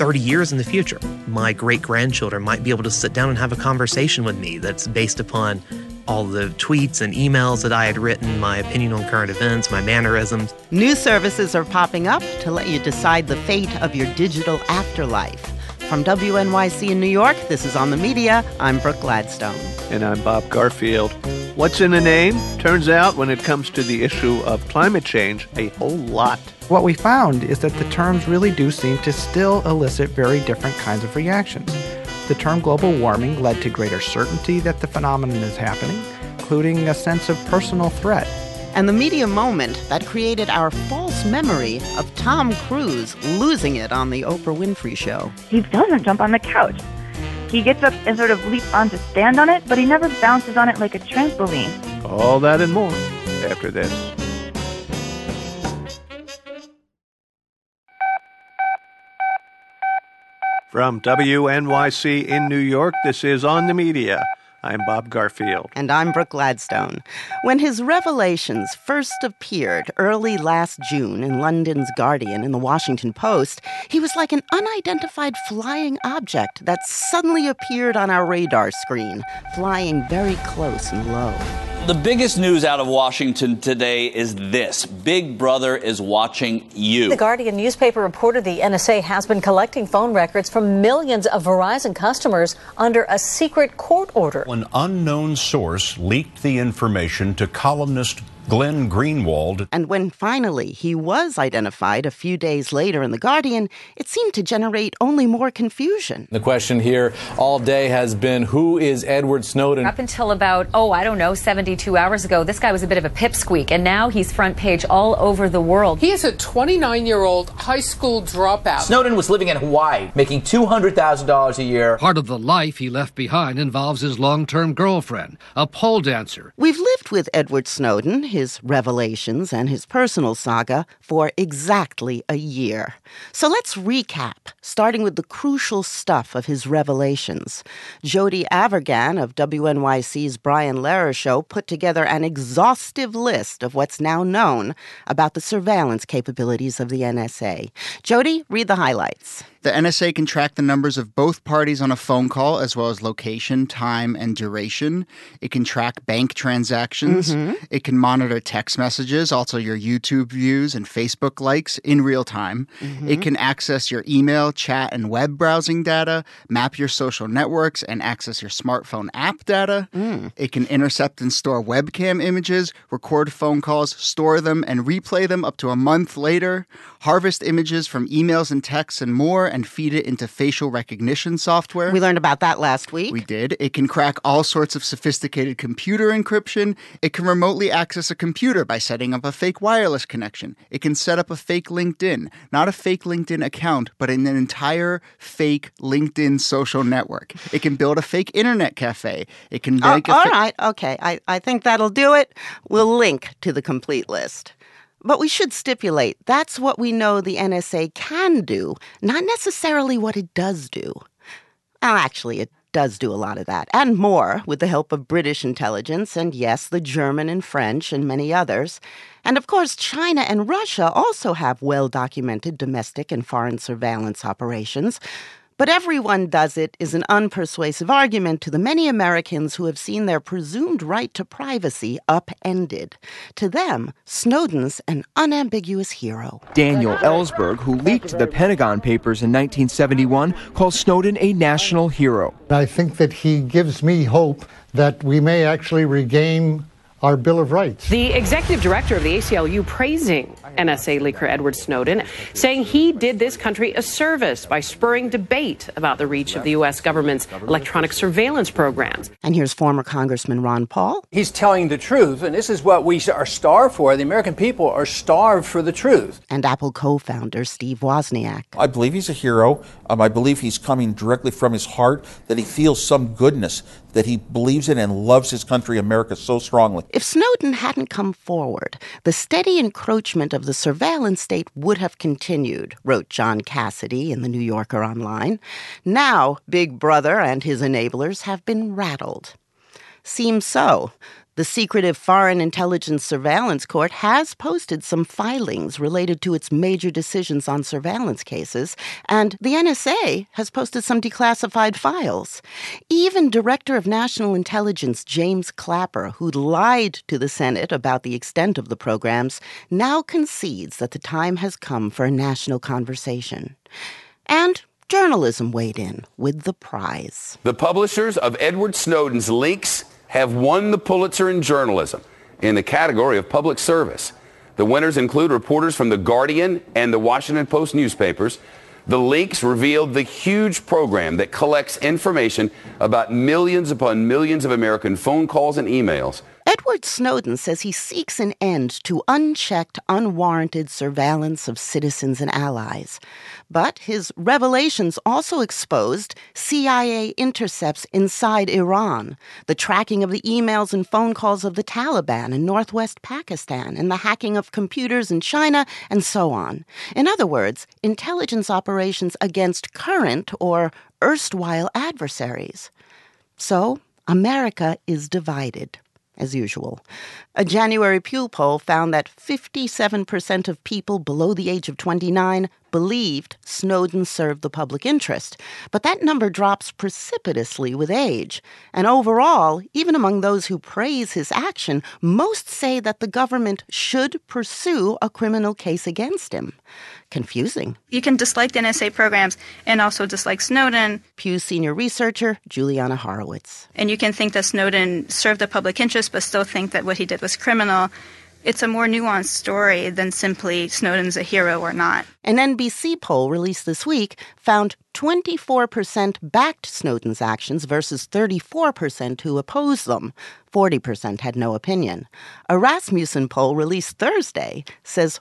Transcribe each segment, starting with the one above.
30 years in the future, my great-grandchildren might be able to sit down and have a conversation with me that's based upon all the tweets and emails that I had written, my opinion on current events, my mannerisms. New services are popping up to let you decide the fate of your digital afterlife. From WNYC in New York, this is On the Media. I'm Brooke Gladstone. And I'm Bob Garfield. What's in a name? Turns out when it comes to the issue of climate change, a whole lot. What we found is that the terms really do seem to still elicit very different kinds of reactions. The term global warming led to greater certainty that the phenomenon is happening, including a sense of personal threat. And the media moment that created our false memory of Tom Cruise losing it on the Oprah Winfrey Show. He doesn't jump on the couch. He gets up and sort of leaps on to stand on it, but he never bounces on it like a trampoline. All that and more after this. From WNYC in New York, this is On the Media. I'm Bob Garfield. And I'm Brooke Gladstone. When his revelations first appeared early last June in London's Guardian and the Washington Post, he was like an unidentified flying object that suddenly appeared on our radar screen, flying very close and low. The biggest news out of Washington today is this. Big Brother is watching you. The Guardian newspaper reported the NSA has been collecting phone records from millions of Verizon customers under a secret court order. An unknown source leaked the information to columnist Glenn Greenwald. And when finally he was identified a few days later in The Guardian, it seemed to generate only more confusion. The question here all day has been, who is Edward Snowden? Up until about, 72 hours ago, this guy was a bit of a pipsqueak, and now he's front page all over the world. He is a 29-year-old high school dropout. Snowden was living in Hawaii, making $200,000 a year. Part of the life he left behind involves his long-term girlfriend, a pole dancer. We've lived with Edward Snowden, his revelations, and his personal saga for exactly a year. So let's recap, starting with the crucial stuff of his revelations. Jody Avirgan of WNYC's Brian Lehrer Show put together an exhaustive list of what's now known about the surveillance capabilities of the NSA. Jody, read the highlights. The NSA can track the numbers of both parties on a phone call, as well as location, time, and duration. It can track bank transactions. It can monitor text messages, also your YouTube views and Facebook likes in real time. It can access your email, chat, and web browsing data, map your social networks, and access your smartphone app data. It can intercept and store webcam images, record phone calls, store them, and replay them up to a month later, harvest images from emails and texts and more, and feed it into facial recognition software. We learned about that last week. We did. It can crack all sorts of sophisticated computer encryption. It can remotely access a computer by setting up a fake wireless connection. It can set up a fake LinkedIn. Not a fake LinkedIn account, but an entire fake LinkedIn social network. It can build a fake internet cafe. It can make all right. Okay. I think that'll do it. We'll link to the complete list. But we should stipulate that's what we know the NSA can do, not necessarily what it does do. Well, actually, it does do a lot of that, and more, with the help of British intelligence, and yes, the German and French and many others. And of course, China and Russia also have well-documented domestic and foreign surveillance operations. But everyone does it is an unpersuasive argument to the many Americans who have seen their presumed right to privacy upended. To them, Snowden's an unambiguous hero. Daniel Ellsberg, who leaked the Pentagon Papers in 1971, calls Snowden a national hero. I think that he gives me hope that we may actually regain our Bill of Rights. The executive director of the ACLU praising NSA leaker Edward Snowden, saying he did this country a service by spurring debate about the reach of the U.S. government's electronic surveillance programs. And here's former Congressman Ron Paul. He's telling the truth, and this is what we are starved for. The American people are starved for the truth. And Apple co-founder Steve Wozniak. I believe he's a hero. I believe he's coming directly from his heart, that he feels some goodness, that he believes in and loves his country, America, so strongly. If Snowden hadn't come forward, the steady encroachment of the surveillance state would have continued, wrote John Cassidy in the New Yorker online. Now, Big Brother and his enablers have been rattled. Seems so. The secretive Foreign Intelligence Surveillance Court has posted some filings related to its major decisions on surveillance cases, and the NSA has posted some declassified files. Even Director of National Intelligence James Clapper, who lied to the Senate about the extent of the programs, now concedes that the time has come for a national conversation. And journalism weighed in with the prize. The publishers of Edward Snowden's leaks have won the Pulitzer in journalism in the category of public service. The winners include reporters from The Guardian and The Washington Post newspapers. The leaks revealed the huge program that collects information about millions upon millions of American phone calls and emails. Edward Snowden says he seeks an end to unchecked, unwarranted surveillance of citizens and allies. But his revelations also exposed CIA intercepts inside Iran, the tracking of the emails and phone calls of the Taliban in northwest Pakistan, and the hacking of computers in China, and so on. In other words, intelligence operations against current or erstwhile adversaries. So, America is divided. As usual. A January Pew poll found that 57% of people below the age of 29 believed Snowden served the public interest. But that number drops precipitously with age. And overall, even among those who praise his action, most say that the government should pursue a criminal case against him. Confusing. You can dislike the NSA programs and also dislike Snowden. Pew senior researcher Juliana Horowitz. And you can think that Snowden served the public interest but still think that what he did was criminal. It's a more nuanced story than simply Snowden's a hero or not. An NBC poll released this week found 24% backed Snowden's actions versus 34% who opposed them. 40% had no opinion. A Rasmussen poll released Thursday says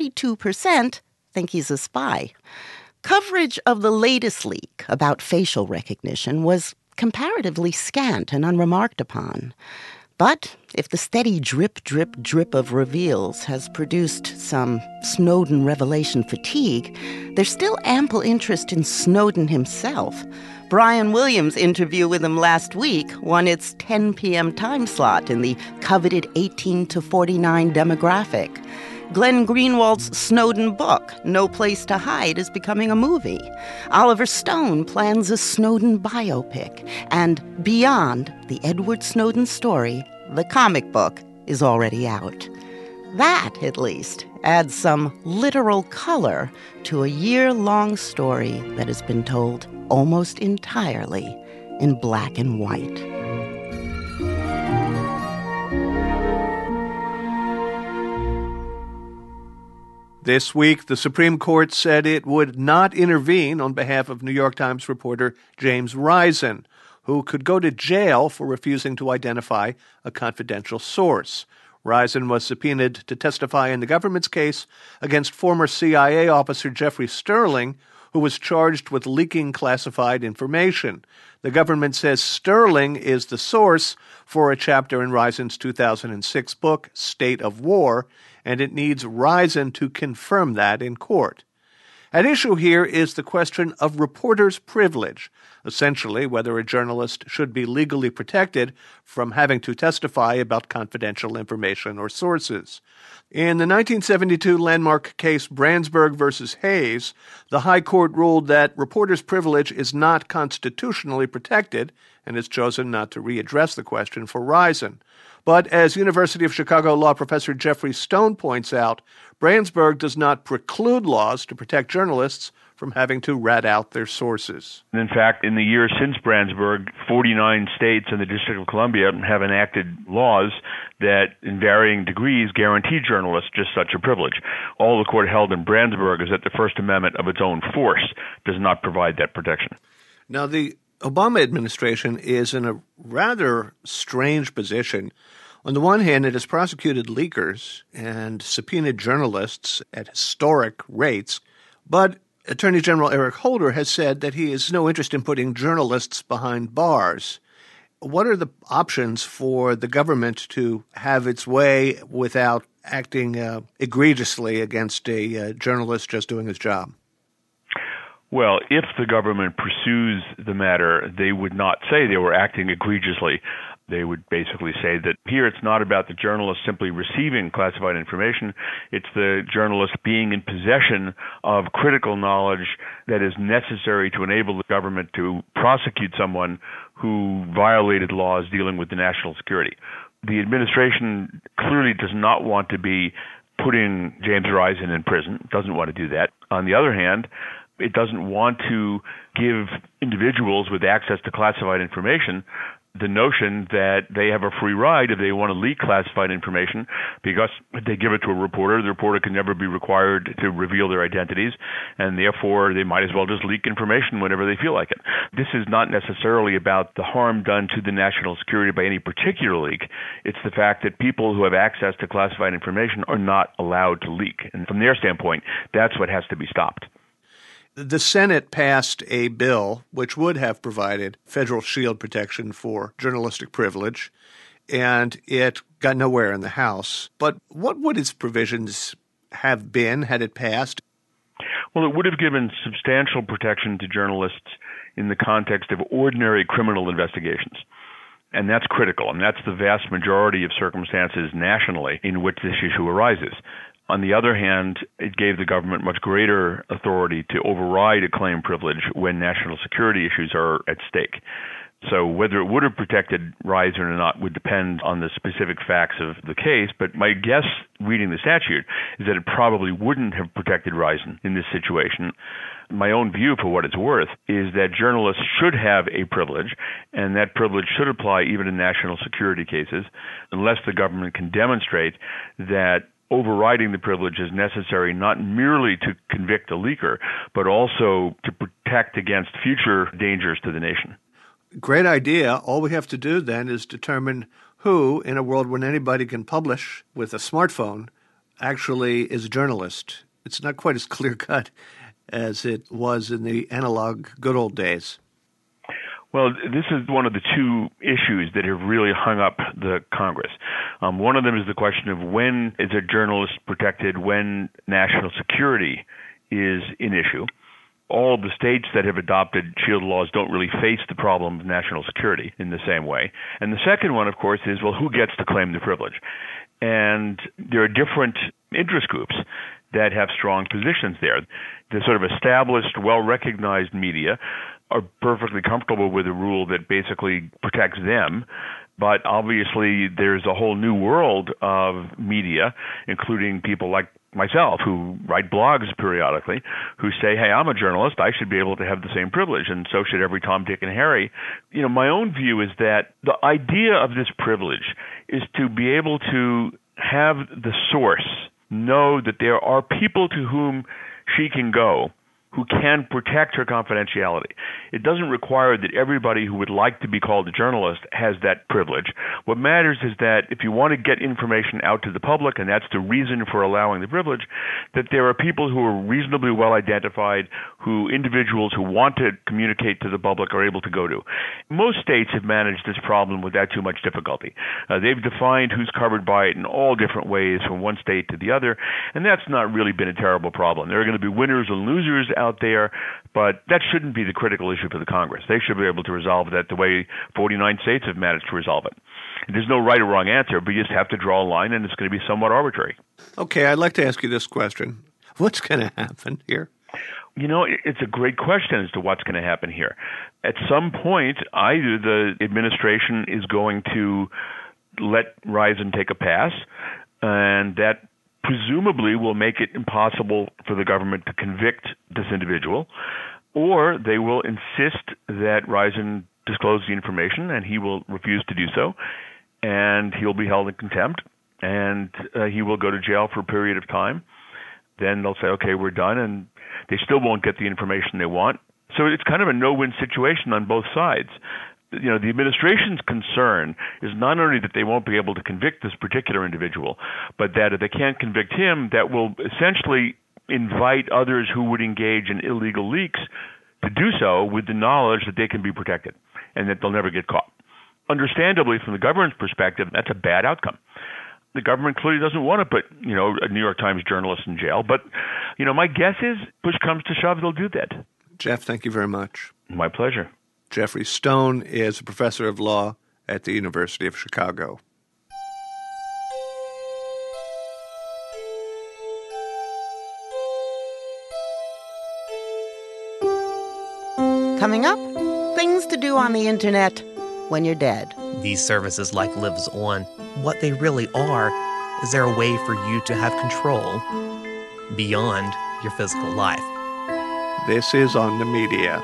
42% think he's a spy. Coverage of the latest leak about facial recognition was comparatively scant and unremarked upon. But if the steady drip, drip, drip of reveals has produced some Snowden revelation fatigue, there's still ample interest in Snowden himself. Brian Williams' interview with him last week won its 10 p.m. time slot in the coveted 18 to 49 demographic. Glenn Greenwald's Snowden book, No Place to Hide, is becoming a movie. Oliver Stone plans a Snowden biopic. And Beyond the Edward Snowden Story, the comic book, is already out. That, at least, adds some literal color to a year-long story that has been told almost entirely in black and white. This week, the Supreme Court said it would not intervene on behalf of New York Times reporter James Risen, who could go to jail for refusing to identify a confidential source. Risen was subpoenaed to testify in the government's case against former CIA officer Jeffrey Sterling, who was charged with leaking classified information. The government says Sterling is the source for a chapter in Risen's 2006 book, State of War, and it needs Risen to confirm that in court. At issue here is the question of reporters' privilege, essentially whether a journalist should be legally protected from having to testify about confidential information or sources. In the 1972 landmark case Brandsburg v. Hayes, the High Court ruled that reporters' privilege is not constitutionally protected and has chosen not to readdress the question for Risen. But as University of Chicago law professor Jeffrey Stone points out, Brandsburg does not preclude laws to protect journalists from having to rat out their sources. In fact, in the years since Brandsburg, 49 states and the District of Columbia have enacted laws that, in varying degrees, guarantee journalists just such a privilege. All the court held in Brandsburg is that the First Amendment of its own force does not provide that protection. Now, the Obama administration is in a rather strange position. On the one hand, it has prosecuted leakers and subpoenaed journalists at historic rates, but Attorney General Eric Holder has said that he has no interest in putting journalists behind bars. What are the options for the government to have its way without acting egregiously against a journalist just doing his job? Well, if the government pursues the matter, they would not say they were acting egregiously. They would basically say that here it's not about the journalist simply receiving classified information. It's the journalist being in possession of critical knowledge that is necessary to enable the government to prosecute someone who violated laws dealing with the national security. The administration clearly does not want to be putting James Risen in prison, doesn't want to do that. On the other hand, it doesn't want to give individuals with access to classified information the notion that they have a free ride if they want to leak classified information, because if they give it to a reporter, the reporter can never be required to reveal their identities, and therefore they might as well just leak information whenever they feel like it. This is not necessarily about the harm done to the national security by any particular leak. It's the fact that people who have access to classified information are not allowed to leak. And from their standpoint, that's what has to be stopped. The Senate passed a bill which would have provided federal shield protection for journalistic privilege, and it got nowhere in the House. But what would its provisions have been had it passed? Well, it would have given substantial protection to journalists in the context of ordinary criminal investigations. And that's critical, and that's the vast majority of circumstances nationally in which this issue arises. On the other hand, it gave the government much greater authority to override a claim privilege when national security issues are at stake. So whether it would have protected Risen or not would depend on the specific facts of the case, but my guess, reading the statute, is that it probably wouldn't have protected Risen in this situation. My own view, for what it's worth, is that journalists should have a privilege, and that privilege should apply even in national security cases, unless the government can demonstrate that overriding the privilege is necessary not merely to convict a leaker, but also to protect against future dangers to the nation. Great idea. All we have to do then is determine who, in a world when anybody can publish with a smartphone, actually is a journalist. It's not quite as clear-cut as it was in the analog good old days. Well, this is one of the two issues that have really hung up the Congress. One of them is the question of when is a journalist protected when national security is an issue. All of the states that have adopted shield laws don't really face the problem of national security in the same way. And the second one, of course, is, well, who gets to claim the privilege? And there are different interest groups that have strong positions there. The sort of established, well-recognized media are perfectly comfortable with a rule that basically protects them. But obviously, there's a whole new world of media, including people like myself who write blogs periodically, who say, hey, I'm a journalist, I should be able to have the same privilege, and so should every Tom, Dick, and Harry. You know, my own view is that the idea of this privilege is to be able to have the source know that there are people to whom she can go who can protect her confidentiality. It doesn't require that everybody who would like to be called a journalist has that privilege. What matters is that if you want to get information out to the public, and that's the reason for allowing the privilege, that there are people who are reasonably well identified, who individuals who want to communicate to the public are able to go to. Most states have managed this problem without too much difficulty. They've defined who's covered by it in all different ways from one state to the other, and that's not really been a terrible problem. There are going to be winners and losers out there, but that shouldn't be the critical issue for the Congress. They should be able to resolve that the way 49 states have managed to resolve it. There's no right or wrong answer, but you just have to draw a line, and it's going to be somewhat arbitrary. Okay, I'd like to ask you this question. What's going to happen here? You know, it's a great question as to what's going to happen here. At some point, either the administration is going to let Risen take a pass, and that presumably will make it impossible for the government to convict this individual, or they will insist that Risen disclose the information, and he will refuse to do so, and he'll be held in contempt, and he will go to jail for a period of time. Then they'll say, okay, we're done, and they still won't get the information they want. So it's kind of a no-win situation on both sides. You know, the administration's concern is not only that they won't be able to convict this particular individual, but that if they can't convict him, that will essentially invite others who would engage in illegal leaks to do so with the knowledge that they can be protected and that they'll never get caught. Understandably, from the government's perspective, that's a bad outcome. The government clearly doesn't want to put, you know, a New York Times journalist in jail, but, you know, my guess is push comes to shove, they'll do that. Jeff, thank you very much. My pleasure. Jeffrey Stone is a professor of law at the University of Chicago. Coming up, things to do on the internet when you're dead. These services like Lives On, what they really are, is there a way for you to have control beyond your physical life? This is On the Media.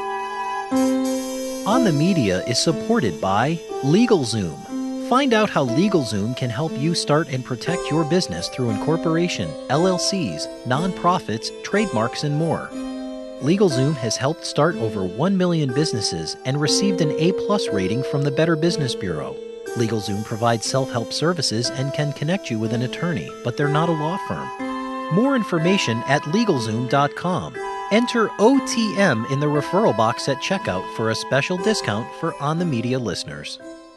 On the Media is supported by LegalZoom. Find out how LegalZoom can help you start and protect your business through incorporation, LLCs, nonprofits, trademarks, and more. LegalZoom has helped start over 1 million businesses and received an A+ rating from the Better Business Bureau. LegalZoom provides self-help services and can connect you with an attorney, but they're not a law firm. More information at LegalZoom.com. Enter OTM in the referral box at checkout for a special discount for On the Media listeners.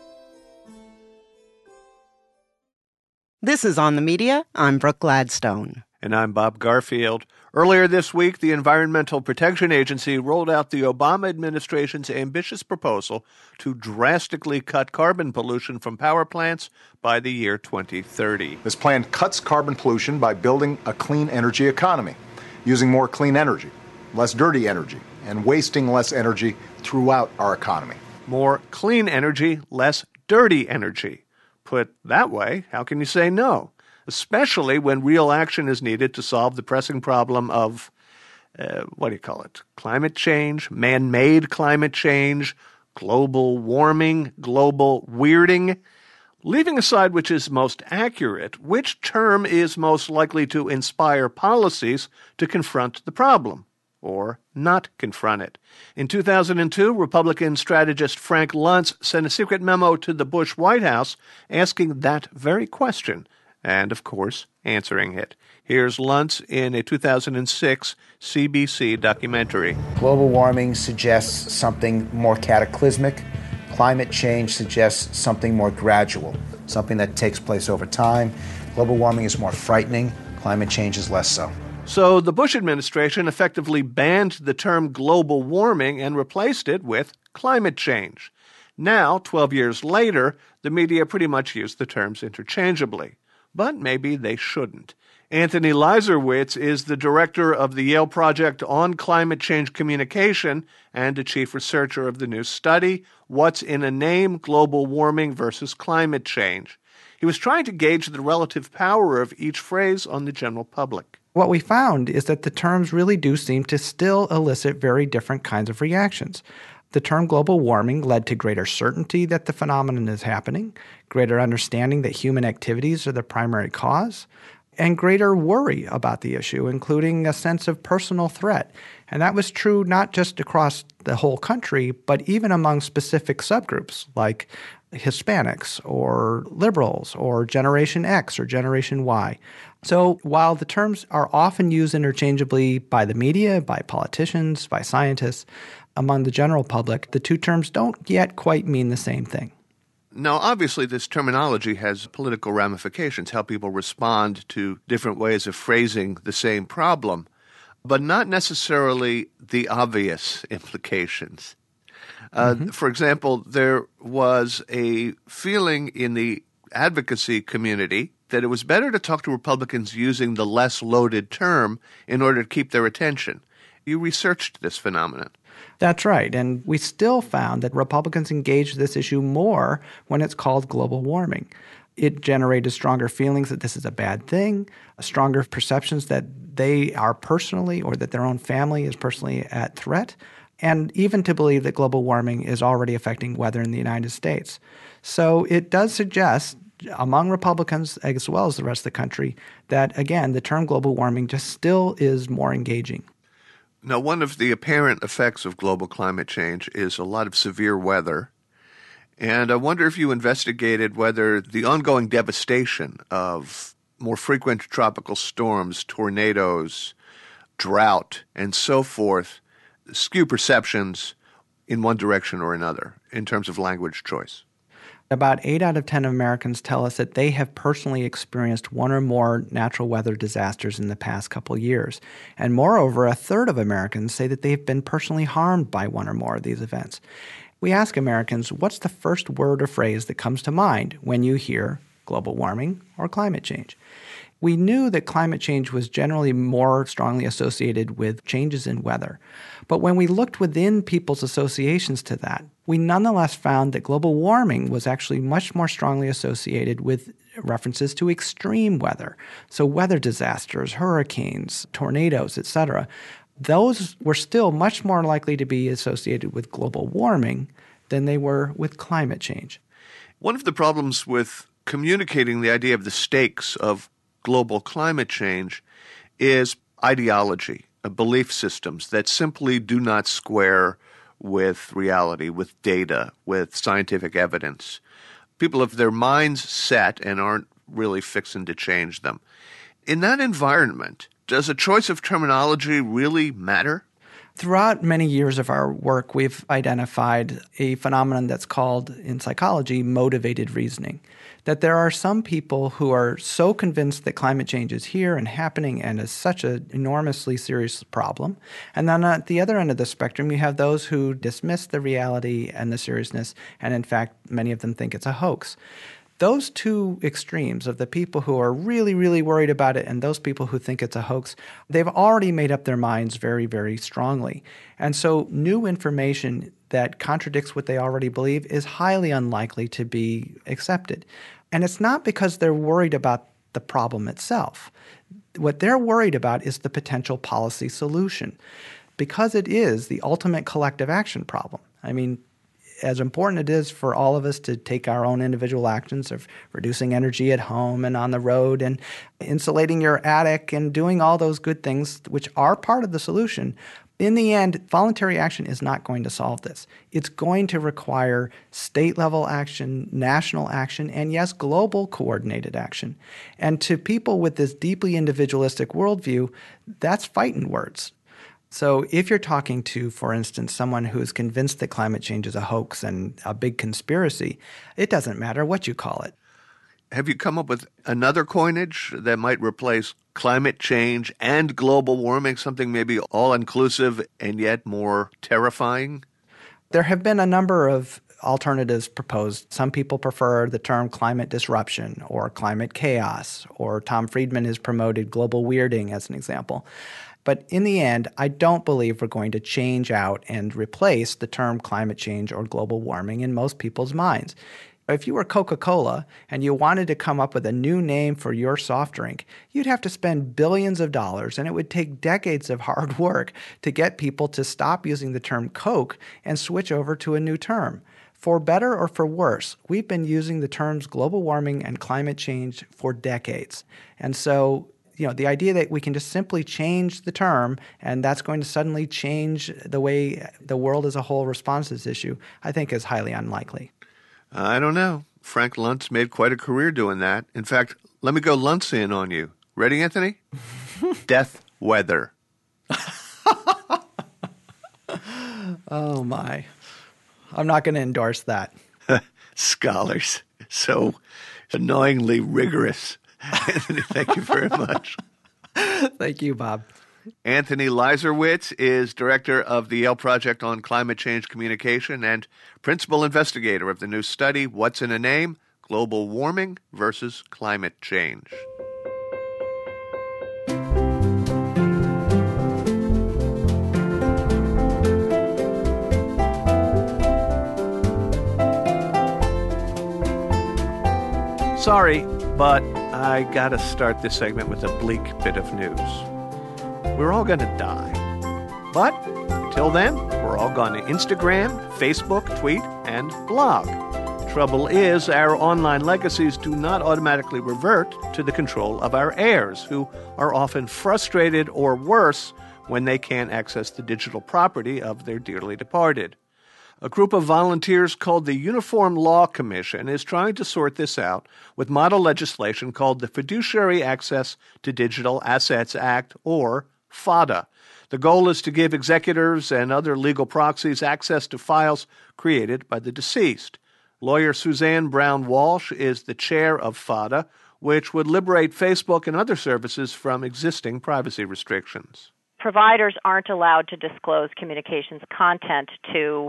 This is On the Media. I'm Brooke Gladstone. And I'm Bob Garfield. Earlier this week, the Environmental Protection Agency rolled out the Obama administration's ambitious proposal to drastically cut carbon pollution from power plants by the year 2030. This plan cuts carbon pollution by building a clean energy economy, using more clean energy, less dirty energy, and wasting less energy throughout our economy. More clean energy, less dirty energy. Put that way, how can you say no? Especially when real action is needed to solve the pressing problem of, climate change, man-made climate change, global warming, global weirding. Leaving aside which is most accurate, which term is most likely to inspire policies to confront the problem, or not confront it? In 2002, Republican strategist Frank Luntz sent a secret memo to the Bush White House asking that very question, and, of course, answering it. Here's Luntz in a 2006 CBC documentary. Global warming suggests something more cataclysmic. Climate change suggests something more gradual, something that takes place over time. Global warming is more frightening. Climate change is less so. So the Bush administration effectively banned the term global warming and replaced it with climate change. Now, 12 years later, the media pretty much use the terms interchangeably. But maybe they shouldn't. Anthony Leiserowitz is the director of the Yale Project on Climate Change Communication and the chief researcher of the new study, What's in a Name? Global Warming versus Climate Change. He was trying to gauge the relative power of each phrase on the general public. What we found is that the terms really do seem to still elicit very different kinds of reactions. The term global warming led to greater certainty that the phenomenon is happening, greater understanding that human activities are the primary cause, and greater worry about the issue, including a sense of personal threat. And that was true not just across the whole country, but even among specific subgroups like Hispanics or liberals or Generation X or Generation Y. So while the terms are often used interchangeably by the media, by politicians, by scientists, among the general public, the two terms don't yet quite mean the same thing. Now, obviously, this terminology has political ramifications, how people respond to different ways of phrasing the same problem, but not necessarily the obvious implications. For example, there was a feeling in the advocacy community that it was better to talk to Republicans using the less loaded term in order to keep their attention. You researched this phenomenon. That's right. And we still found that Republicans engage this issue more when it's called global warming. It generated stronger feelings that this is a bad thing, stronger perceptions that they are personally or that their own family is personally at threat, and even to believe that global warming is already affecting weather in the United States. So it does suggest, among Republicans as well as the rest of the country, that, again, the term global warming just still is more engaging. Now, one of the apparent effects of global climate change is a lot of severe weather. And I wonder if you investigated whether the ongoing devastation of more frequent tropical storms, tornadoes, drought, and so forth skew perceptions in one direction or another in terms of language choice. About 8 out of 10 Americans tell us that they have personally experienced one or more natural weather disasters in the past couple years. And moreover, a third of Americans say that they've been personally harmed by one or more of these events. we ask Americans, what's the first word or phrase that comes to mind when you hear global warming or climate change? We knew that climate change was generally more strongly associated with changes in weather. But when we looked within people's associations to that, we nonetheless found that global warming was actually much more strongly associated with references to extreme weather. So weather disasters, hurricanes, tornadoes, etc. Those were still much more likely to be associated with global warming than they were with climate change. One of the problems with communicating the idea of the stakes of global climate change is ideology, belief systems that simply do not square with reality, with data, with scientific evidence. People have their minds set and aren't really fixing to change them. In that environment, does a choice of terminology really matter? Throughout many years of our work, we've identified a phenomenon that's called, in psychology, motivated reasoning. That there are some people who are so convinced that climate change is here and happening and is such an enormously serious problem. And then at the other end of the spectrum, you have those who dismiss the reality and the seriousness, and in fact, many of them think it's a hoax. Those two extremes of the people who are really, really worried about it and those people who think it's a hoax, they've already made up their minds very, very strongly. And so new information that contradicts what they already believe is highly unlikely to be accepted. And it's not because they're worried about the problem itself. What they're worried about is the potential policy solution, because it is the ultimate collective action problem. I mean, as important it is for all of us to take our own individual actions of reducing energy at home and on the road and insulating your attic and doing all those good things which are part of the solution, in the end, voluntary action is not going to solve this. It's going to require state-level action, national action, and yes, global coordinated action. And to people with this deeply individualistic worldview, that's fighting words. So if you're talking to, for instance, someone who is convinced that climate change is a hoax and a big conspiracy, it doesn't matter what you call it. Have you come up with another coinage that might replace climate change and global warming, something maybe all-inclusive and yet more terrifying? There have been a number of alternatives proposed. Some people prefer the term climate disruption or climate chaos, or Tom Friedman has promoted global weirding as an example. But in the end, I don't believe we're going to change out and replace the term climate change or global warming in most people's minds. If you were Coca-Cola and you wanted to come up with a new name for your soft drink, you'd have to spend billions of dollars, and it would take decades of hard work to get people to stop using the term Coke and switch over to a new term. For better or for worse, we've been using the terms global warming and climate change for decades. And so, the idea that we can just simply change the term and that's going to suddenly change the way the world as a whole responds to this issue, I think is highly unlikely. I don't know. Frank Luntz made quite a career doing that. In fact, let me go Luntz in on you. Ready, Anthony? Death weather. Oh, my. I'm not going to endorse that. Scholars. So annoyingly rigorous. Anthony, thank you very much. Thank you, Bob. Anthony Leiserowitz is director of the Yale Project on Climate Change Communication and principal investigator of the new study, What's in a Name? Global Warming versus Climate Change. Sorry, but I gotta start this segment with a bleak bit of news. We're all going to die. But until then, we're all going to Instagram, Facebook, tweet, and blog. Trouble is, our online legacies do not automatically revert to the control of our heirs, who are often frustrated or worse when they can't access the digital property of their dearly departed. A group of volunteers called the Uniform Law Commission is trying to sort this out with model legislation called the Fiduciary Access to Digital Assets Act, or FADA. The goal is to give executors and other legal proxies access to files created by the deceased. Lawyer Suzanne Brown Walsh is the chair of FADA, which would liberate Facebook and other services from existing privacy restrictions. Providers aren't allowed to disclose communications content to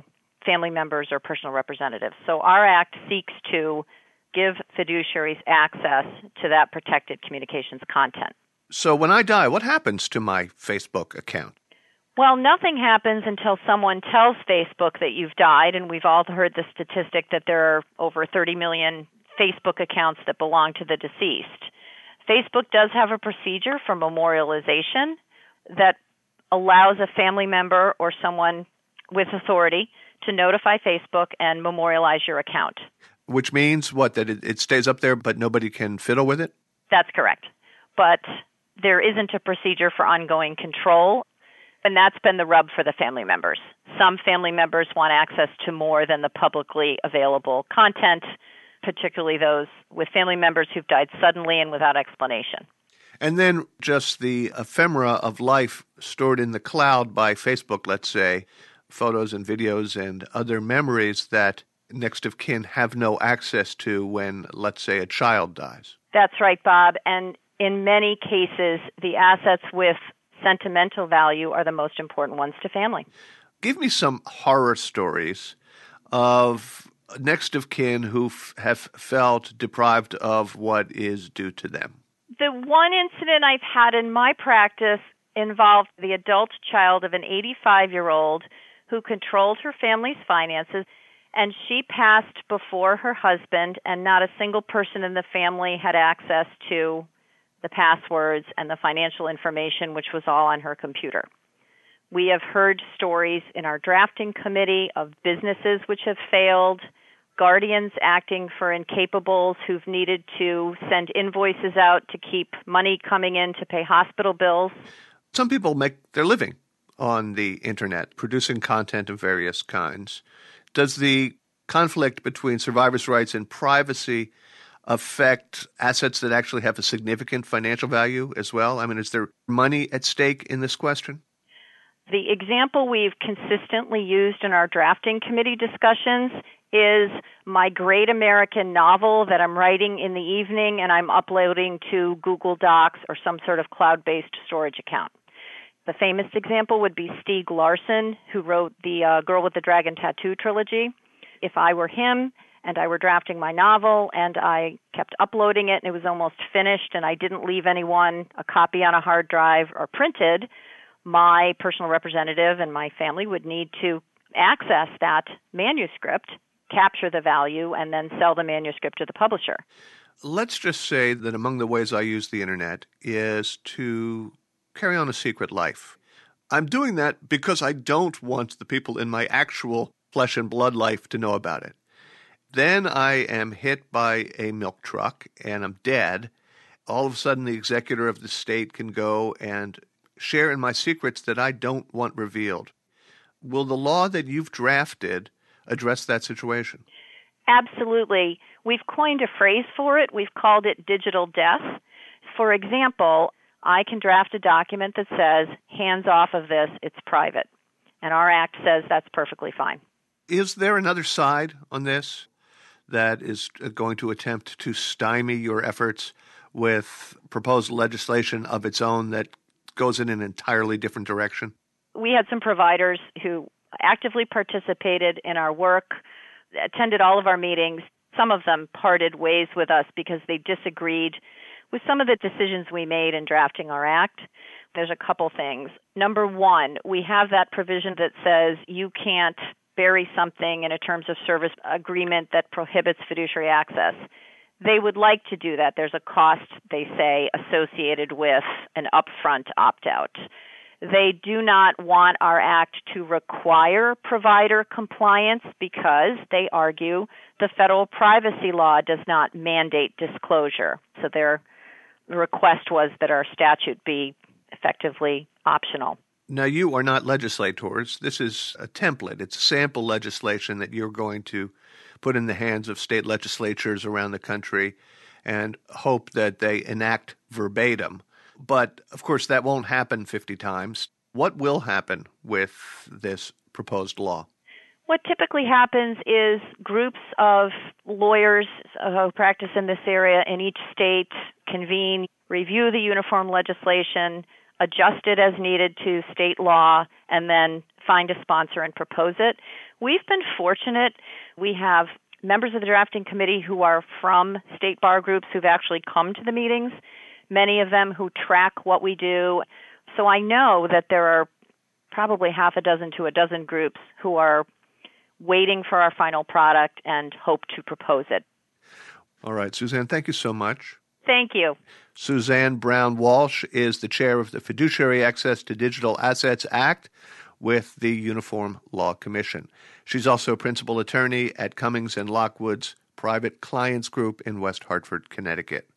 family members or personal representatives. So our act seeks to give fiduciaries access to that protected communications content. So when I die, what happens to my Facebook account? Well, nothing happens until someone tells Facebook that you've died, and we've all heard the statistic that there are over 30 million Facebook accounts that belong to the deceased. Facebook does have a procedure for memorialization that allows a family member or someone with authority to notify Facebook and memorialize your account. Which means what? That it stays up there but nobody can fiddle with it? That's correct. But there isn't a procedure for ongoing control, and that's been the rub for the family members. Some family members want access to more than the publicly available content, particularly those with family members who've died suddenly and without explanation. And then just the ephemera of life stored in the cloud by Facebook, let's say, photos and videos and other memories that next of kin have no access to when, let's say, a child dies. That's right, Bob. And in many cases, the assets with sentimental value are the most important ones to family. Give me some horror stories of next of kin who have felt deprived of what is due to them. The one incident I've had in my practice involved the adult child of an 85-year-old who controlled her family's finances, and she passed before her husband, and not a single person in the family had access to the passwords and the financial information, which was all on her computer. We have heard stories in our drafting committee of businesses which have failed, guardians acting for incapables who've needed to send invoices out to keep money coming in to pay hospital bills. Some people make their living on the internet, producing content of various kinds. Does the conflict between survivors' rights and privacy affect assets that actually have a significant financial value as well? I mean, is there money at stake in this question? The example we've consistently used in our drafting committee discussions is my great American novel that I'm writing in the evening and I'm uploading to Google Docs or some sort of cloud-based storage account. The famous example would be Stieg Larsson, who wrote the Girl with the Dragon Tattoo trilogy. If I were him and I were drafting my novel and I kept uploading it and it was almost finished and I didn't leave anyone a copy on a hard drive or printed, my personal representative and my family would need to access that manuscript, capture the value, and then sell the manuscript to the publisher. Let's just say that among the ways I use the internet is to carry on a secret life. I'm doing that because I don't want the people in my actual flesh and blood life to know about it. Then I am hit by a milk truck and I'm dead. All of a sudden, the executor of the state can go and share in my secrets that I don't want revealed. Will the law that you've drafted address that situation? Absolutely. We've coined a phrase for it. We've called it digital death. For example, I can draft a document that says, hands off of this, it's private. And our act says that's perfectly fine. Is there another side on this that is going to attempt to stymie your efforts with proposed legislation of its own that goes in an entirely different direction? We had some providers who actively participated in our work, attended all of our meetings. Some of them parted ways with us because they disagreed with some of the decisions we made in drafting our act. There's a couple things. Number one, we have that provision that says you can't bury something in a terms of service agreement that prohibits fiduciary access. They would like to do that. There's a cost, they say, associated with an upfront opt-out. They do not want our act to require provider compliance because, they argue, the federal privacy law does not mandate disclosure. So their request was that our statute be effectively optional. Now, you are not legislators. This is a template. It's sample legislation that you're going to put in the hands of state legislatures around the country and hope that they enact verbatim. But, of course, that won't happen 50 times. What will happen with this proposed law? What typically happens is groups of lawyers who practice in this area in each state convene, review the uniform legislation, adjust it as needed to state law, and then find a sponsor and propose it. We've been fortunate. We have members of the drafting committee who are from state bar groups who've actually come to the meetings, many of them who track what we do. So I know that there are probably half a dozen to a dozen groups who are waiting for our final product and hope to propose it. All right, Suzanne, thank you so much. Thank you. Suzanne Brown Walsh is the chair of the Fiduciary Access to Digital Assets Act with the Uniform Law Commission. She's also principal attorney at Cummings & Lockwood's Private Clients Group in West Hartford, Connecticut.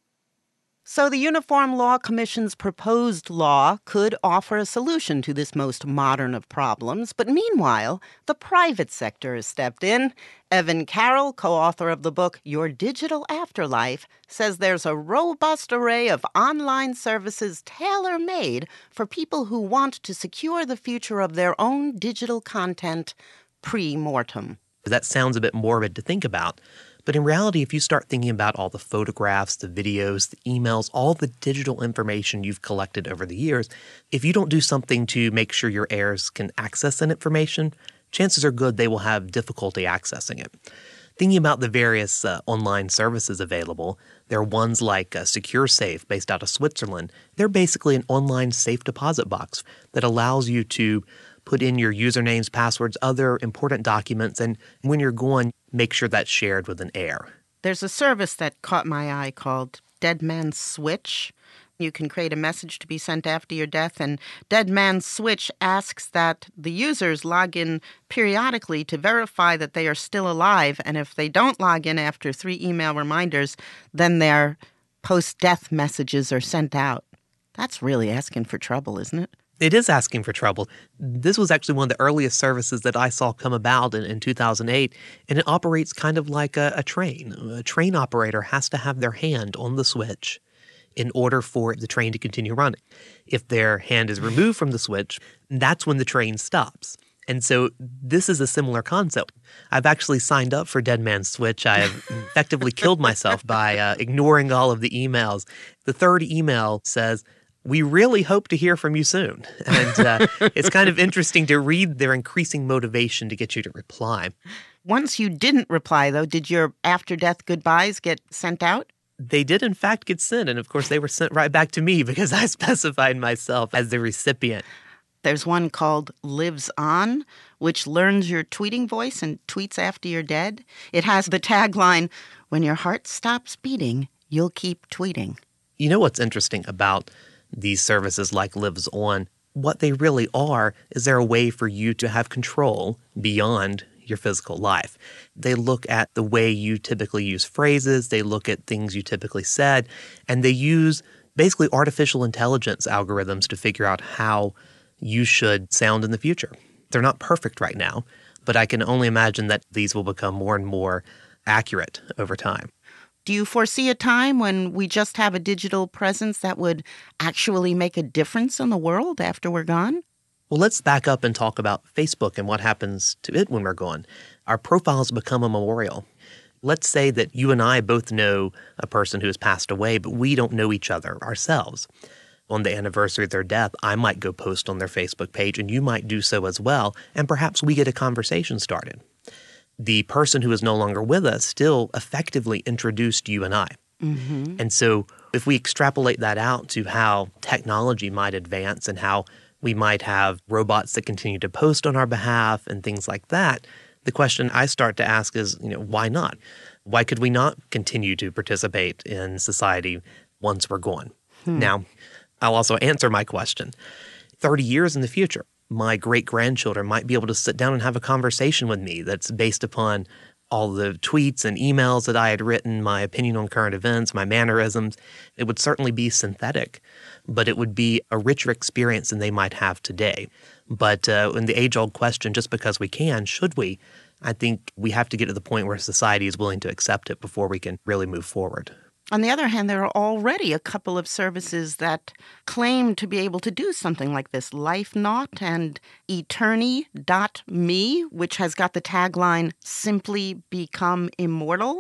So the Uniform Law Commission's proposed law could offer a solution to this most modern of problems. But meanwhile, the private sector has stepped in. Evan Carroll, co-author of the book Your Digital Afterlife, says there's a robust array of online services tailor-made for people who want to secure the future of their own digital content pre-mortem. That sounds a bit morbid to think about. But in reality, if you start thinking about all the photographs, the videos, the emails, all the digital information you've collected over the years, if you don't do something to make sure your heirs can access that information, chances are good they will have difficulty accessing it. Thinking about the various online services available, there are ones like SecureSafe based out of Switzerland. They're basically an online safe deposit box that allows you to put in your usernames, passwords, other important documents, and when you're gone, make sure that's shared with an heir. There's a service that caught my eye called Dead Man's Switch. You can create a message to be sent after your death, and Dead Man's Switch asks that the users log in periodically to verify that they are still alive, and if they don't log in after 3 email reminders, then their post-death messages are sent out. That's really asking for trouble, isn't it? It is asking for trouble. This was actually one of the earliest services that I saw come about in 2008, and it operates kind of like a train. A train operator has to have their hand on the switch in order for the train to continue running. If their hand is removed from the switch, that's when the train stops. And so this is a similar concept. I've actually signed up for Dead Man's Switch. I have effectively killed myself by ignoring all of the emails. The third email says, "We really hope to hear from you soon." And it's kind of interesting to read their increasing motivation to get you to reply. Once you didn't reply, though, did your after-death goodbyes get sent out? They did, in fact, get sent. And, of course, they were sent right back to me because I specified myself as the recipient. There's one called Lives On, which learns your tweeting voice and tweets after you're dead. It has the tagline, "When your heart stops beating, you'll keep tweeting." You know what's interesting about these services like Lives On? What they really are is they're a way for you to have control beyond your physical life. They look at the way you typically use phrases, they look at things you typically said, and they use basically artificial intelligence algorithms to figure out how you should sound in the future. They're not perfect right now, but I can only imagine that these will become more and more accurate over time. Do you foresee a time when we just have a digital presence that would actually make a difference in the world after we're gone? Well, let's back up and talk about Facebook and what happens to it when we're gone. Our profiles become a memorial. Let's say that you and I both know a person who has passed away, but we don't know each other ourselves. On the anniversary of their death, I might go post on their Facebook page, and you might do so as well, and perhaps we get a conversation started. The person who is no longer with us still effectively introduced you and I. Mm-hmm. And so if we extrapolate that out to how technology might advance and how we might have robots that continue to post on our behalf and things like that, the question I start to ask is, why not? Why could we not continue to participate in society once we're gone? Now, I'll also answer my question. 30 years in the future, my great-grandchildren might be able to sit down and have a conversation with me that's based upon all the tweets and emails that I had written, my opinion on current events, my mannerisms. It would certainly be synthetic, but it would be a richer experience than they might have today. But in the age-old question, just because we can, should we? I think we have to get to the point where society is willing to accept it before we can really move forward. On the other hand, there are already a couple of services that claim to be able to do something like this. LifeNaut and Eterni.me, which has got the tagline, "Simply Become Immortal."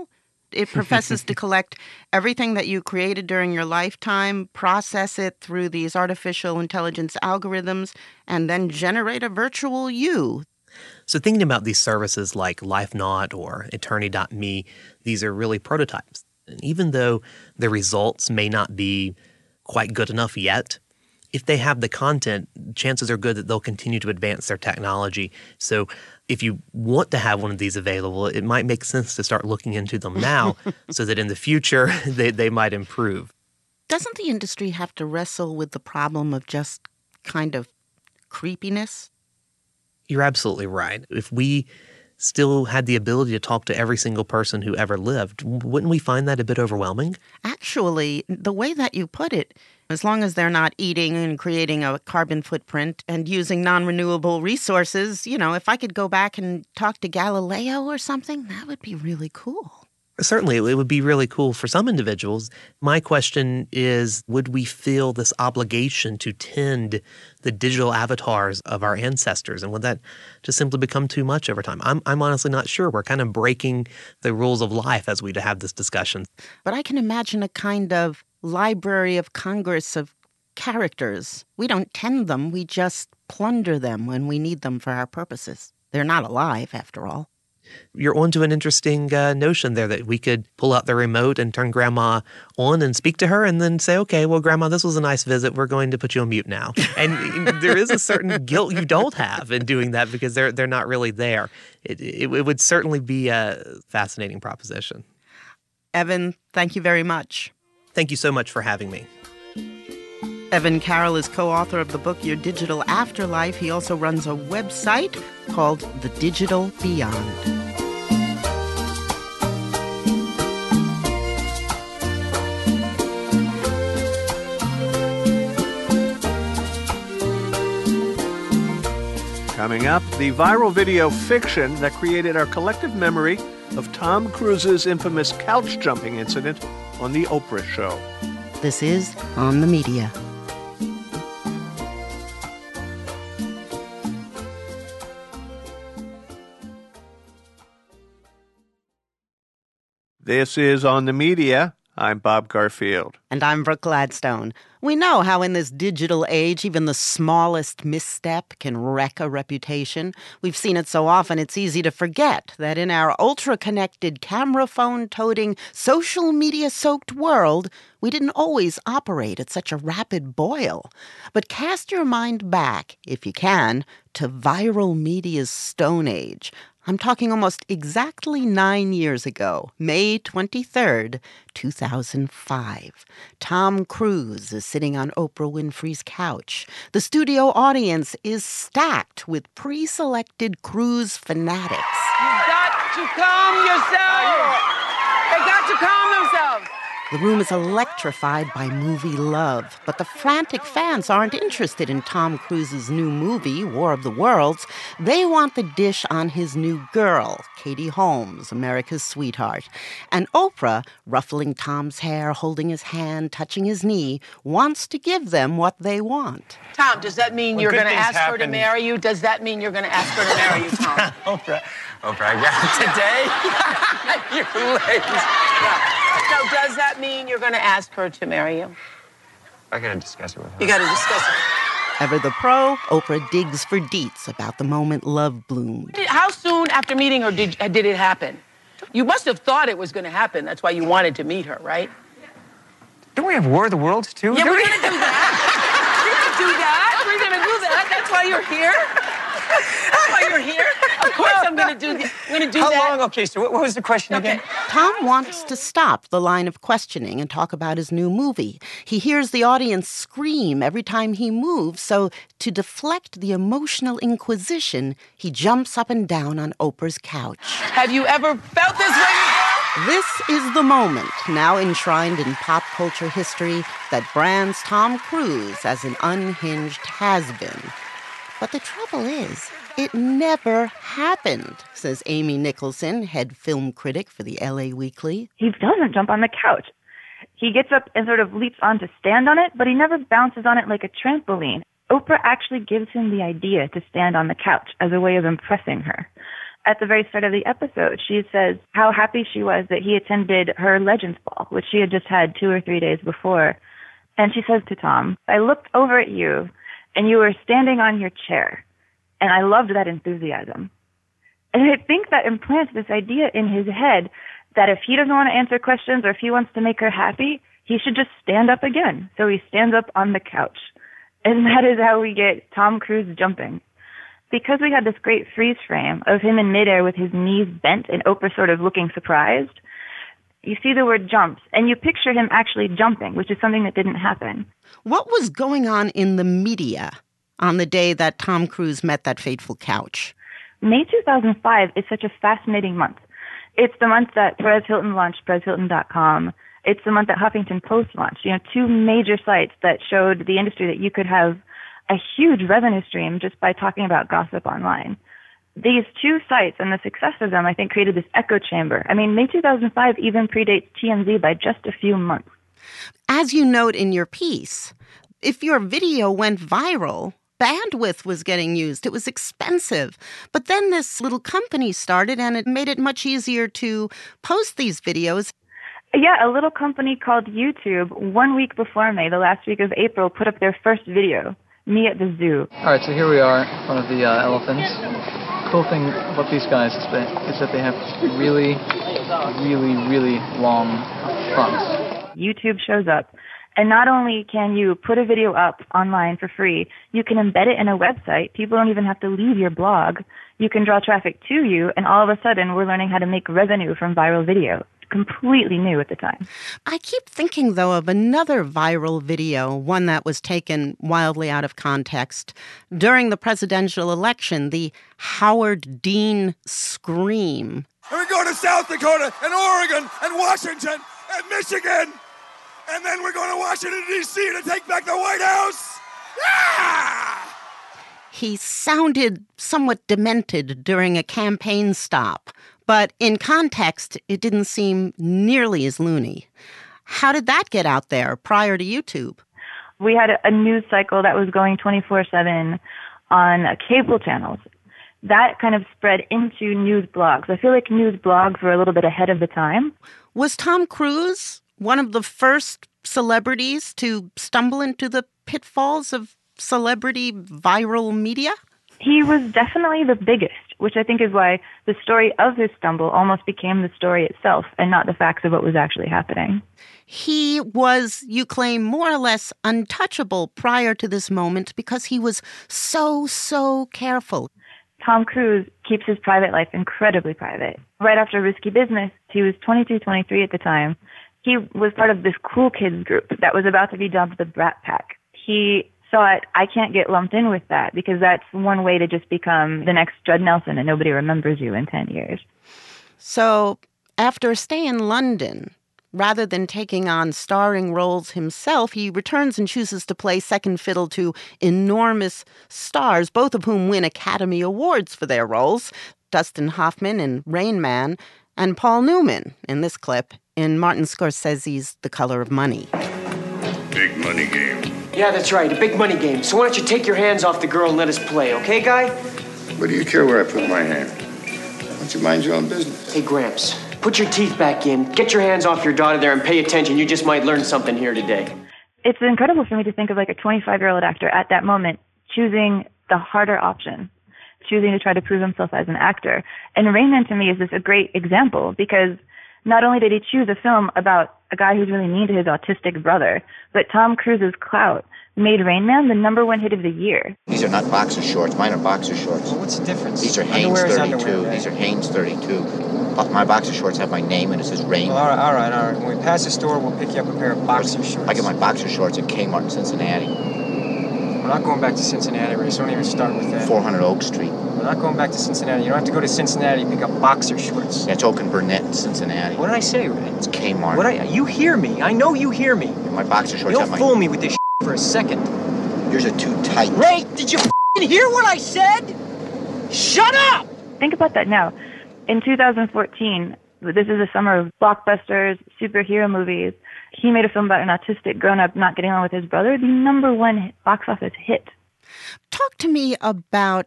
It professes to collect everything that you created during your lifetime, process it through these artificial intelligence algorithms, and then generate a virtual you. So thinking about these services like LifeNaut or Attorney.me, these are really prototypes. And even though the results may not be quite good enough yet, if they have the content, chances are good that they'll continue to advance their technology. So if you want to have one of these available, it might make sense to start looking into them now so that in the future they might improve. Doesn't the industry have to wrestle with the problem of just kind of creepiness? You're absolutely right. If we still had the ability to talk to every single person who ever lived, wouldn't we find that a bit overwhelming? Actually, the way that you put it, as long as they're not eating and creating a carbon footprint and using non-renewable resources, if I could go back and talk to Galileo or something, that would be really cool. Certainly, it would be really cool for some individuals. My question is, would we feel this obligation to tend the digital avatars of our ancestors? And would that just simply become too much over time? I'm honestly not sure. We're kind of breaking the rules of life as we have this discussion. But I can imagine a kind of Library of Congress of characters. We don't tend them. We just plunder them when we need them for our purposes. They're not alive, after all. You're onto an interesting notion there that we could pull out the remote and turn Grandma on and speak to her and then say, okay, well, Grandma, this was a nice visit. We're going to put you on mute now. And there is a certain guilt you don't have in doing that because they're not really there. It would certainly be a fascinating proposition. Evan, thank you very much. Thank you so much for having me. Evan Carroll is co-author of the book Your Digital Afterlife. He also runs a website called The Digital Beyond. Coming up, the viral video fiction that created our collective memory of Tom Cruise's infamous couch jumping incident on The Oprah Show. This is On the Media. This is On the Media. I'm Bob Garfield. And I'm Brooke Gladstone. We know how in this digital age, even the smallest misstep can wreck a reputation. We've seen it so often, it's easy to forget that in our ultra-connected, camera phone-toting, social media-soaked world, we didn't always operate at such a rapid boil. But cast your mind back, if you can, to viral media's Stone Age. I'm talking almost exactly 9 years ago, May 23rd, 2005. Tom Cruise is sitting on Oprah Winfrey's couch. The studio audience is stacked with pre-selected Cruise fanatics. You've got to calm yourself. They got to calm themselves. The room is electrified by movie love, but the frantic fans aren't interested in Tom Cruise's new movie, War of the Worlds. They want the dish on his new girl, Katie Holmes, America's sweetheart. And Oprah, ruffling Tom's hair, holding his hand, touching his knee, wants to give them what they want. Tom, does that mean you're going to ask her to marry you? Does that mean you're going to ask her to marry you, Tom? Oprah, I got it today. You're late. No, does that mean you're going to ask her to marry you? I got to discuss it with her. You got to discuss it. Ever the pro, Oprah digs for deets about the moment love bloomed. How soon after meeting her did it happen? You must have thought it was going to happen. That's why you wanted to meet her, right? Don't we have War of the Worlds, too? Yeah, we're going to do that. We're going to do that. We're going to do that. That's why you're here. That's why you're here. Of course I'm going to do that. How long? Okay, so what was the question again? Tom wants to stop the line of questioning and talk about his new movie. He hears the audience scream every time he moves, so to deflect the emotional inquisition, he jumps up and down on Oprah's couch. Have you ever felt this way before? This is the moment, now enshrined in pop culture history, that brands Tom Cruise as an unhinged has-been. But the trouble is, it never happened, says Amy Nicholson, head film critic for the LA Weekly. He doesn't jump on the couch. He gets up and sort of leaps on to stand on it, but he never bounces on it like a trampoline. Oprah actually gives him the idea to stand on the couch as a way of impressing her. At the very start of the episode, she says how happy she was that he attended her Legends Ball, which she had just had 2 or 3 days before. And she says to Tom, I looked over at you, and you were standing on your chair, and I loved that enthusiasm. And I think that implants this idea in his head that if he doesn't want to answer questions or if he wants to make her happy, he should just stand up again. So he stands up on the couch. And that is how we get Tom Cruise jumping. Because we had this great freeze frame of him in midair with his knees bent and Oprah sort of looking surprised, you see the word jumps, and you picture him actually jumping, which is something that didn't happen. What was going on in the media on the day that Tom Cruise met that fateful couch? May 2005 is such a fascinating month. It's the month that Perez Hilton launched PerezHilton.com. It's the month that Huffington Post launched, 2 major sites that showed the industry that you could have a huge revenue stream just by talking about gossip online. These 2 sites and the success of them, I think, created this echo chamber. I mean, May 2005 even predates TMZ by just a few months. As you note in your piece, if your video went viral, bandwidth was getting used. It was expensive. But then this little company started, and it made it much easier to post these videos. Yeah, a little company called YouTube, 1 week before May, the last week of April, put up their first video, me at the zoo. All right, so here we are in front of the elephants. Cool thing about these guys is that they have really, really, really long fronts. YouTube shows up. And not only can you put a video up online for free, you can embed it in a website. People don't even have to leave your blog. You can draw traffic to you, and all of a sudden we're learning how to make revenue from viral video. Completely new at the time. I keep thinking, though, of another viral video, one that was taken wildly out of context. During the presidential election, the Howard Dean scream. And we go to South Dakota and Oregon and Washington and Michigan. And then we're going to Washington, D.C. to take back the White House. Ah! He sounded somewhat demented during a campaign stop, but in context, it didn't seem nearly as loony. How did that get out there prior to YouTube? We had a news cycle that was going 24/7 on cable channels. That kind of spread into news blogs. I feel like news blogs were a little bit ahead of the time. Was Tom Cruise one of the first celebrities to stumble into the pitfalls of celebrity viral media? He was definitely the biggest, which I think is why the story of his stumble almost became the story itself and not the facts of what was actually happening. He was, you claim, more or less untouchable prior to this moment because he was so careful. Tom Cruise keeps his private life incredibly private. Right after Risky Business, he was 22, 23 at the time. He was part of this cool kids group that was about to be dubbed the Brat Pack. He thought, I can't get lumped in with that because that's one way to just become the next Judd Nelson and nobody remembers you in 10 years. So after a stay in London, rather than taking on starring roles himself, he returns and chooses to play second fiddle to enormous stars, both of whom win Academy Awards for their roles, Dustin Hoffman in Rain Man and Paul Newman in this clip in Martin Scorsese's The Color of Money. Big money game. Yeah, that's right, a big money game. So why don't you take your hands off the girl and let us play, okay, guy? What do you care where I put my hand? Why don't you mind your own business? Hey, Gramps, put your teeth back in, get your hands off your daughter there, and pay attention. You just might learn something here today. It's incredible for me to think of like a 25-year-old actor at that moment choosing the harder option, choosing to try to prove himself as an actor. And Rain Man to me is a great example because not only did he choose a film about a guy who's really mean to his autistic brother, but Tom Cruise's clout made Rain Man the #1 hit of the year. These are not boxer shorts. Mine are boxer shorts. Well, what's the difference? These are Hanes 32. These are Hanes 32. My boxer shorts have my name and it says Rain. Well, all right. When we pass the store, we'll pick you up a pair of boxer shorts. I get my boxer shorts at Kmart in Cincinnati. We're not going back to Cincinnati, Ray. So don't even start with that. 400 Oak Street. We're not going back to Cincinnati. You don't have to go to Cincinnati to pick up boxer shorts. That's Oak and Burnett in Cincinnati. What did I say, Ray? It's Kmart. You hear me. I know you hear me. My boxer shorts You'll have my... fool me with this for a second. Yours are too tight. Ray, did you hear what I said? Shut up! Think about that now. In 2014, this is the summer of blockbusters, superhero movies. He made a film about an autistic grown-up not getting along with his brother, the #1 box office hit. Talk to me about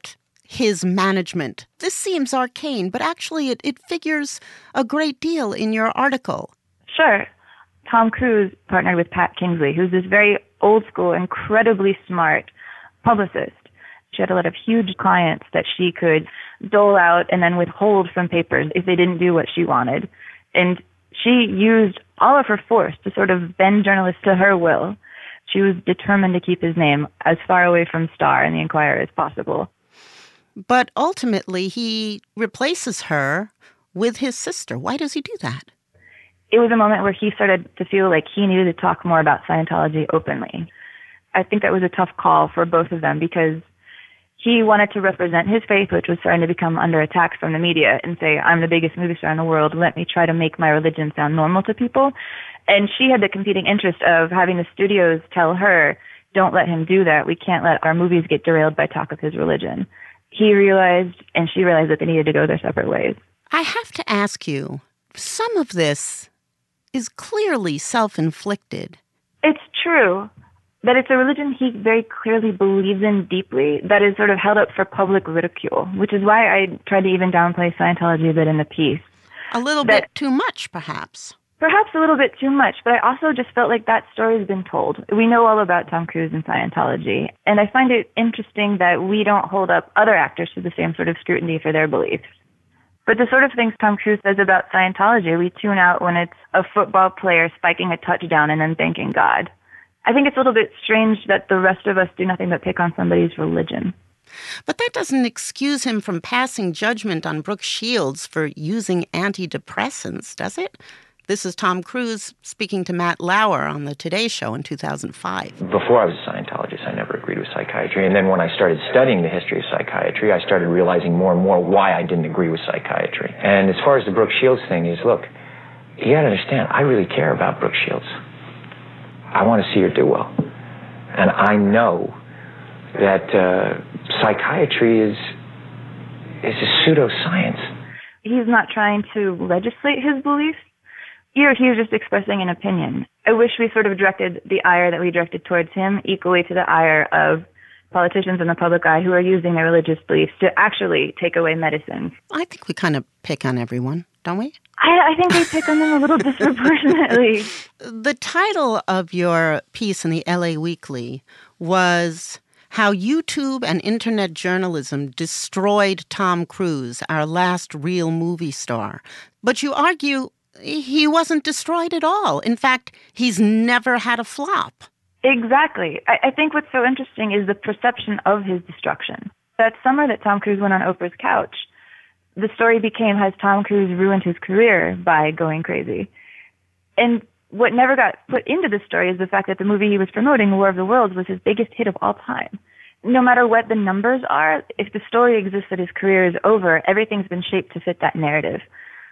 his management? This seems arcane, but actually it figures a great deal in your article. Sure. Tom Cruise partnered with Pat Kingsley, who's this very old school, incredibly smart publicist. She had a lot of huge clients that she could dole out and then withhold from papers if they didn't do what she wanted. And she used all of her force to sort of bend journalists to her will. She was determined to keep his name as far away from Star and the Enquirer as possible. But ultimately, he replaces her with his sister. Why does he do that? It was a moment where he started to feel like he needed to talk more about Scientology openly. I think that was a tough call for both of them because he wanted to represent his faith, which was starting to become under attack from the media, and say, I'm the biggest movie star in the world. Let me try to make my religion sound normal to people. And she had the competing interest of having the studios tell her, don't let him do that. We can't let our movies get derailed by talk of his religion. He realized, and she realized, that they needed to go their separate ways. I have to ask you, some of this is clearly self-inflicted. It's true. That it's a religion he very clearly believes in deeply that is sort of held up for public ridicule, which is why I tried to even downplay Scientology a bit in the piece. A little bit too much, perhaps. Perhaps a little bit too much, but I also just felt like that story has been told. We know all about Tom Cruise and Scientology, and I find it interesting that we don't hold up other actors to the same sort of scrutiny for their beliefs. But the sort of things Tom Cruise says about Scientology, we tune out when it's a football player spiking a touchdown and then thanking God. I think it's a little bit strange that the rest of us do nothing but pick on somebody's religion. But that doesn't excuse him from passing judgment on Brooke Shields for using antidepressants, does it? This is Tom Cruise speaking to Matt Lauer on the Today Show in 2005. Before I was a Scientologist, I never agreed with psychiatry. And then when I started studying the history of psychiatry, I started realizing more and more why I didn't agree with psychiatry. And as far as the Brooke Shields thing is, look, you got to understand, I really care about Brooke Shields. I want to see her do well. And I know that psychiatry is a pseudoscience. He's not trying to legislate his beliefs. Here, he was just expressing an opinion. I wish we sort of directed the ire that we directed towards him equally to the ire of politicians in the public eye who are using their religious beliefs to actually take away medicine. I think we kind of pick on everyone, don't we? I think we pick on them a little disproportionately. The title of your piece in the LA Weekly was How YouTube and Internet Journalism Destroyed Tom Cruise, Our Last Real Movie Star. But you argue he wasn't destroyed at all. In fact, he's never had a flop. Exactly. I think what's so interesting is the perception of his destruction. That summer that Tom Cruise went on Oprah's couch, the story became, has Tom Cruise ruined his career by going crazy? And what never got put into the story is the fact that the movie he was promoting, War of the Worlds, was his biggest hit of all time. No matter what the numbers are, if the story exists that his career is over, everything's been shaped to fit that narrative.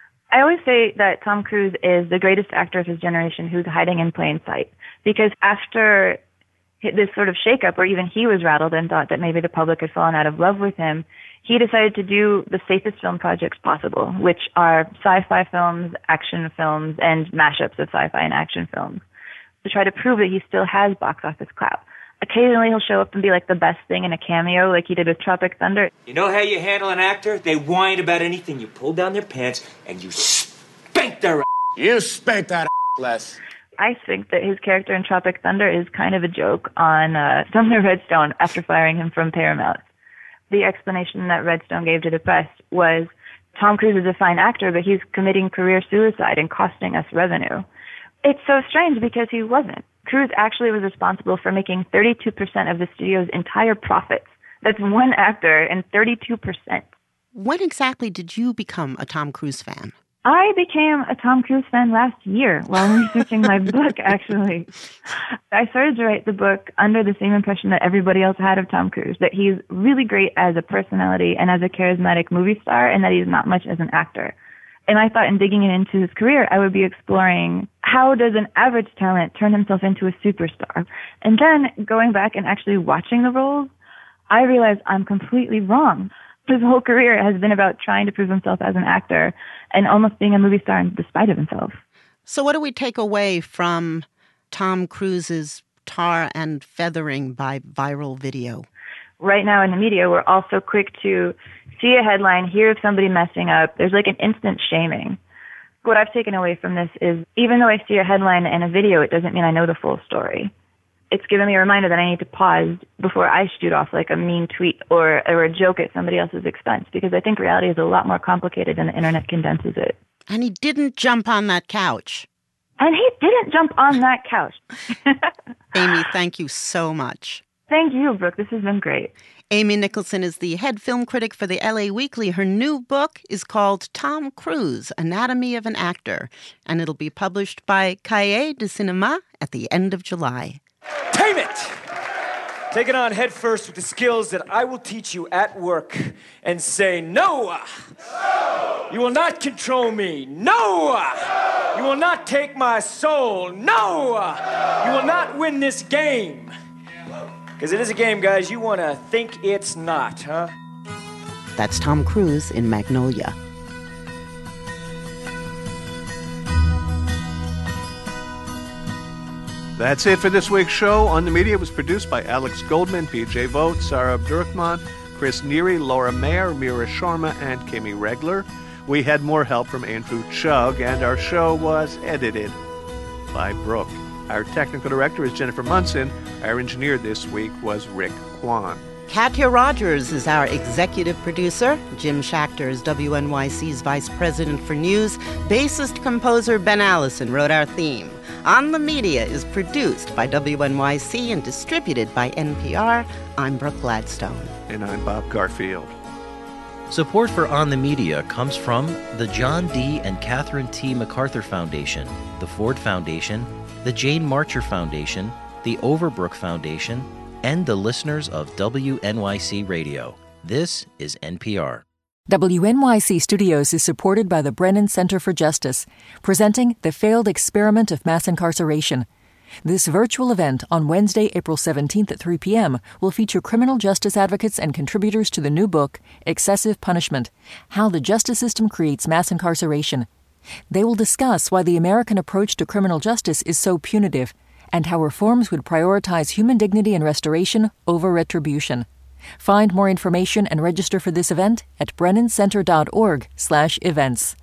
I always say that Tom Cruise is the greatest actor of his generation who's hiding in plain sight. Because after this sort of shakeup where even he was rattled and thought that maybe the public had fallen out of love with him, he decided to do the safest film projects possible, which are sci-fi films, action films, and mashups of sci-fi and action films, to try to prove that he still has box office clout. Occasionally he'll show up and be like the best thing in a cameo like he did with Tropic Thunder. You know how you handle an actor? They whine about anything. You pull down their pants and you spank their ass. You spank that Les. I think that his character in Tropic Thunder is kind of a joke on Sumner Redstone after firing him from Paramount. The explanation that Redstone gave to the press was, Tom Cruise is a fine actor, but he's committing career suicide and costing us revenue. It's so strange because he wasn't. Cruise actually was responsible for making 32% of the studio's entire profits. That's one actor and 32%. When exactly did you become a Tom Cruise fan? I became a Tom Cruise fan last year while researching my book, actually. I started to write the book under the same impression that everybody else had of Tom Cruise, that he's really great as a personality and as a charismatic movie star, and that he's not much as an actor. And I thought in digging into his career, I would be exploring how does an average talent turn himself into a superstar? And then going back and actually watching the roles, I realized I'm completely wrong. His whole career has been about trying to prove himself as an actor and almost being a movie star in spite of himself. So what do we take away from Tom Cruise's tar and feathering by viral video? right now in the media, we're all so quick to see a headline, hear of somebody messing up. There's like an instant shaming. What I've taken away from this is even though I see a headline and a video, it doesn't mean I know the full story. It's given me a reminder that I need to pause before I shoot off like a mean tweet or a joke at somebody else's expense, because I think reality is a lot more complicated than the internet condenses it. And he didn't jump on that couch. And he didn't jump on that couch. Amy, thank you so much. Thank you, Brooke. This has been great. Amy Nicholson is the head film critic for the LA Weekly. Her new book is called Tom Cruise, Anatomy of an Actor, and it'll be published by Cahiers du Cinéma at the end of July. Tame it! Take it on head first with the skills that I will teach you at work and say, no! No! You will not control me. No! No! You will not take my soul. No! No! You will not win this game. Because it is a game, guys. You want to think it's not, huh? That's Tom Cruise in Magnolia. That's it for this week's show. On the Media was produced by Alex Goldman, PJ Vogt, Sarah Abdurrahman, Chris Neary, Laura Mayer, Mira Sharma, and Kimmy Regler. We had more help from Andrew Chugg, and our show was edited by Brooke. Our technical director is Jennifer Munson. Our engineer this week was Rick Kwan. Katya Rogers is our executive producer. Jim Schachter is WNYC's vice president for news. Bassist-composer Ben Allison wrote our theme. On the Media is produced by WNYC and distributed by NPR. I'm Brooke Gladstone. And I'm Bob Garfield. Support for On the Media comes from the John D. and Catherine T. MacArthur Foundation, the Ford Foundation, the Jane Marcher Foundation, the Overbrook Foundation, and the listeners of WNYC Radio. This is NPR. WNYC Studios is supported by the Brennan Center for Justice, presenting The Failed Experiment of Mass Incarceration. This virtual event on Wednesday, April 17th at 3 p.m. will feature criminal justice advocates and contributors to the new book, Excessive Punishment: How the Justice System Creates Mass Incarceration. They will discuss why the American approach to criminal justice is so punitive, and how reforms would prioritize human dignity and restoration over retribution. Find more information and register for this event at brennancenter.org/events.